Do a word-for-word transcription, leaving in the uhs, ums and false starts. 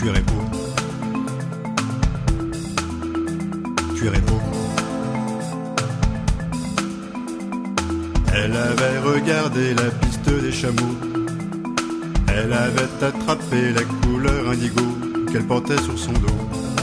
Cuir et peau. Cuir et peau. Elle avait regardé la piste des chameaux. Elle avait attrapé la couleur indigo qu'elle portait sur son dos.